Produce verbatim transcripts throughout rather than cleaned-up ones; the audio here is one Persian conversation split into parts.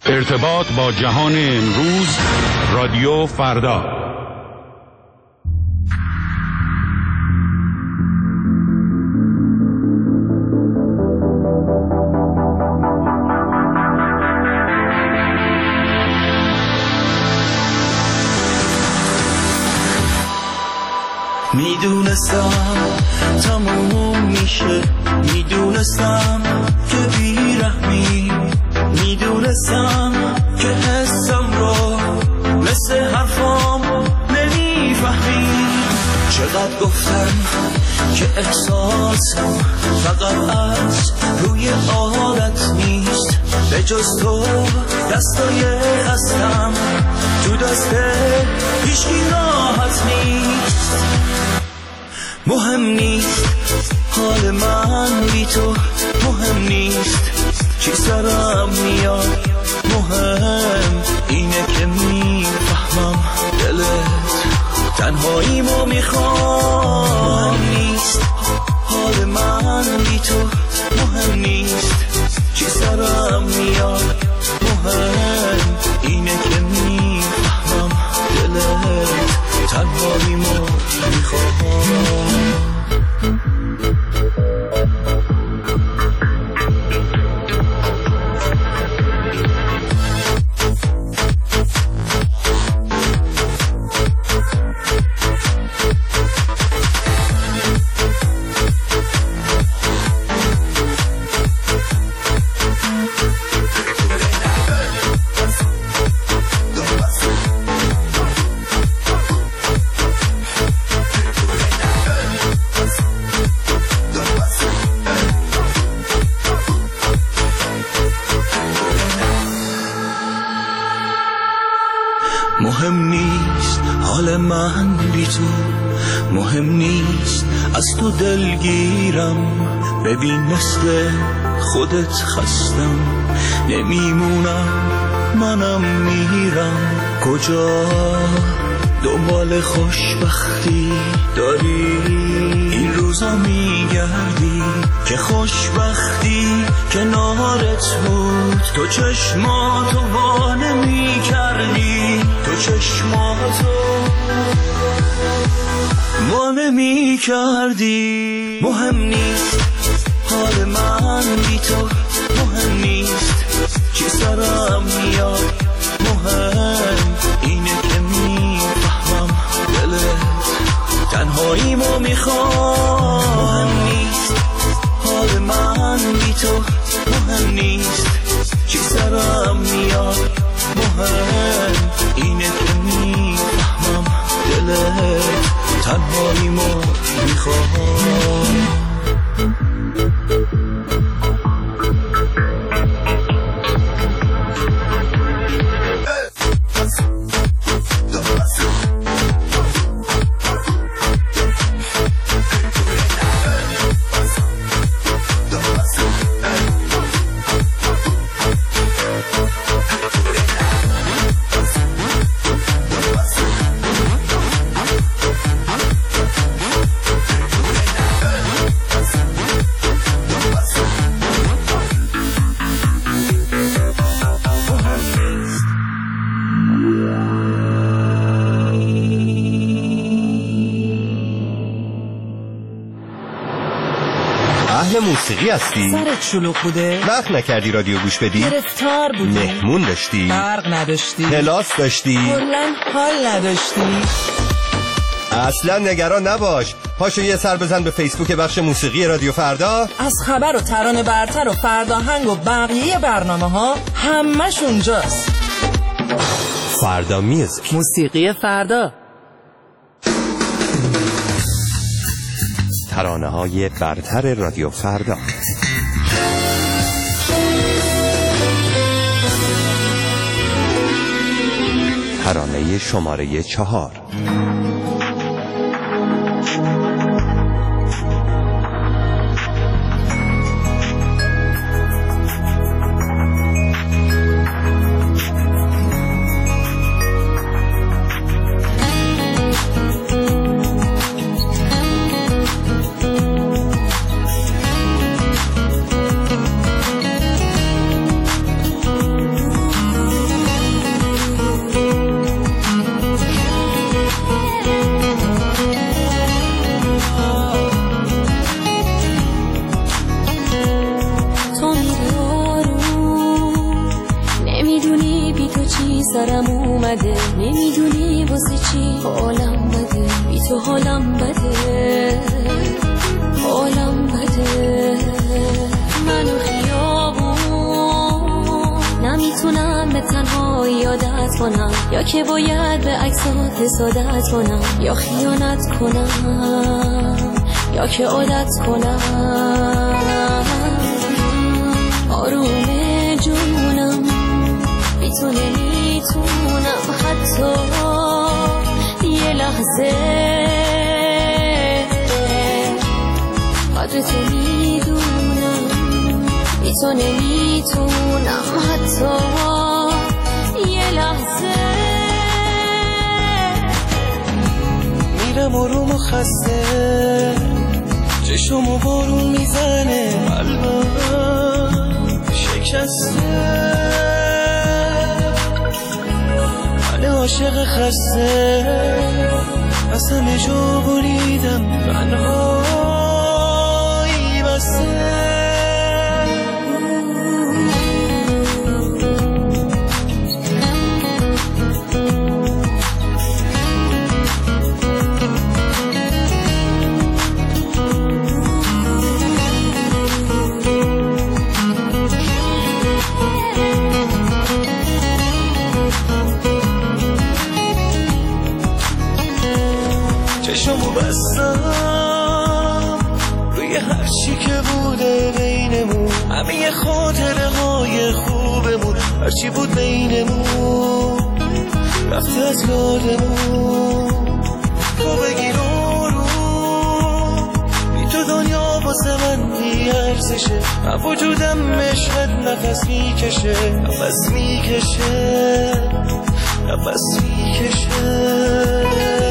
ارتباط با جهان امروز، رادیو فردا. میدونستم تموم میشه، میدونستم که بیرحمی، میدونستم که حسم رو مثل حرفام نمیفهمی. چقدر گفتم که احساسم فقط از روی عادت نیست، به جز تو دستای هستم تو دست هیچکی راحت نیست. مهم نیست حال من بی تو، مهم نیست چی سرم میاد، مهم اینه که میفهمم دلت تنهاییمو میخوام. مهم نیست حال من بی تو، مهم نیست چی سرم میاد، مهم اینه که میفهمم دلت تنهاییمو میخوام. مهم نیست حال من بی تو، مهم نیست از تو دلگیرم. ببین مثل خودت خستم نمیمونم، منم میرم. کجا دنبال خوشبختی داری این روزا میگردی که خوشبختی کنارت بود. تو چشماتو وانه میکردی، تو چشماتو وانه میکردی. مهم نیست حال من بی تو، مهم نیست چی سرم میاد، مهم اینه که میفهمم دلت تنهاییمو میخوام. مهم نیست حال من بی تو، مهم نیست چی سرم میاد، مهم اینه که میفهمم دلت تنهاییمو میخوام. موسیقی هستی؟ سرت شلوغ بوده؟ وقت نکردی رادیو گوش بدی؟ گرفتار بودی؟ مهمون داشتی؟ برق نداشتی؟ کلاس داشتی؟ کلاً حال نداشتی؟ اصلا نگران نباش، پاشو یه سر بزن به فیسبوک بخش موسیقی رادیو فردا. از خبر و ترانه برتر و فرداهنگ و بقیه برنامه ها همش اونجاست. فردا میوزیک، موسیقی فردا، ترانه های برتر رادیو فردا. ترانه شماره چهار. سرم اومده، نمیدونی واسه چی حالم بده، بی تو حالم بده، حالم بده. منو خیابون نمیتونم به تنهایی عادت کنم، یا که باید به عکسات حسادت کنم، یا خیانت کنم، یا که عادت کنم. آروم جونم بی تو نمیتونم حتی یه لحظه، قدر تو میدونم، بی تو نمیتونم حتی یه لحظه. میرم آروم و خسته، چشم و بارون میزنه، قلبم شکسته، من عاشق خسته، از همه جا بریدم، تنهایی بسته. چشمو بستم روی هر چی که بوده بینمون، همه خاطره های خوبمون، هر چی بود بینمون رفته از یادمون. تو بگیر آروم، بی تو دنیا واسه من بی ارزشه، من وجودم عشقت نفس میکشه، نفس میکشه، نفس میکشه.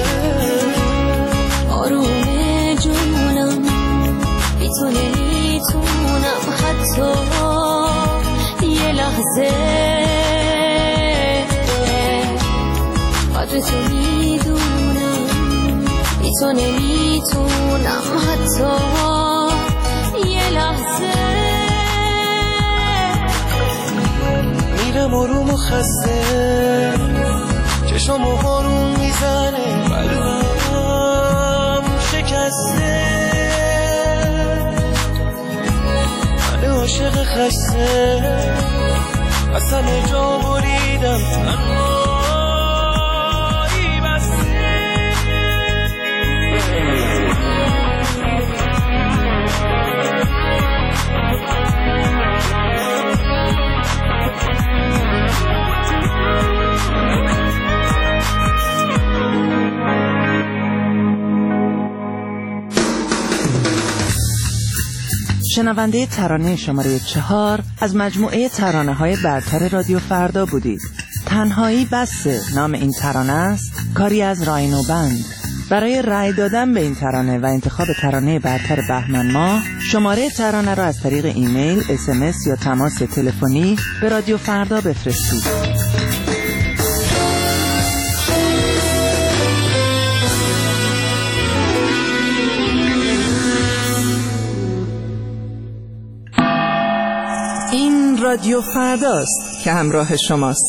آروم جونم بی تو نمیتونم حتی یه لحظه، قدر تو میدونم، بی تو نمیتونم حتی یه لحظه. میرم آروم و خسته، چشم و بارون میزنه، قلبم شکسته، من عاشق خسته، از همه جا بریدم، تنهایی بسته. شنونده ترانه شماره چهار از مجموعه ترانه های برتر رادیو فردا بودید. تنهایی بسه نام این ترانه است، کاری از راینو بند. برای رأی دادن به این ترانه و انتخاب ترانه برتر بهمن ماه، شماره ترانه را از طریق ایمیل، اس ام اس یا تماس تلفنی به رادیو فردا بفرستید. این رادیو فرداست که همراه شماست.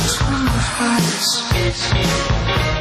just one more fight.